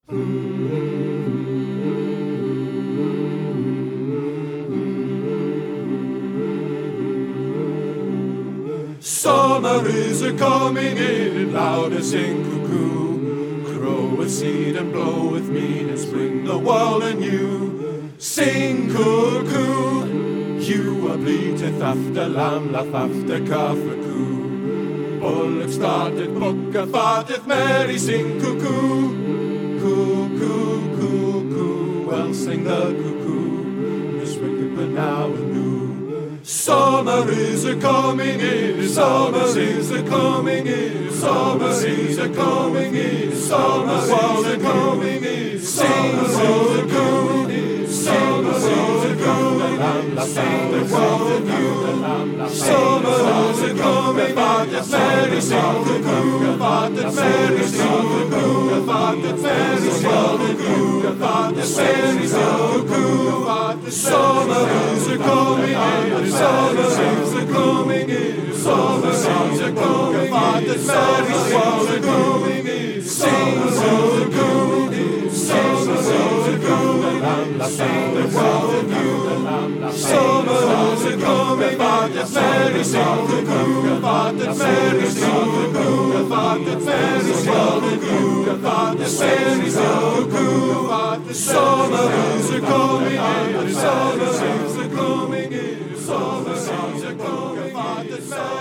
Summer is a-coming in, loud as sing cuckoo. Crow with seed and blow with mead and spring the world anew. Sing cuckoo, you a bleateth after lamb, laugh after calf a coo. Bullock started, book a farteth, merry sing cuckoo. Cuckoo, cuckoo, well sing the cuckoo, this wicked but now anew. Summer is a-coming in, summer is a-coming in, summer is a-coming in, summer is a-coming in, summer is a-coming in, summer is a-coming in, sing the cuckoo. Summer is a-coming in, merry sing cuckoo, merry sing cuckoo, merry sing cuckoo, merry sing cuckoo. Summer is a-coming in, summer is a-coming in, summer is a-coming in, merry sing a-coming in, summer is a-coming in, summer is a-coming in, sing the cuckoo. Summer is a-coming in, merry sing cuckoo, merry sing cuckoo, merry sing cuckoo, merry sing cuckoo. Summer is a-coming in, summer is a-coming in, summer is a-coming in,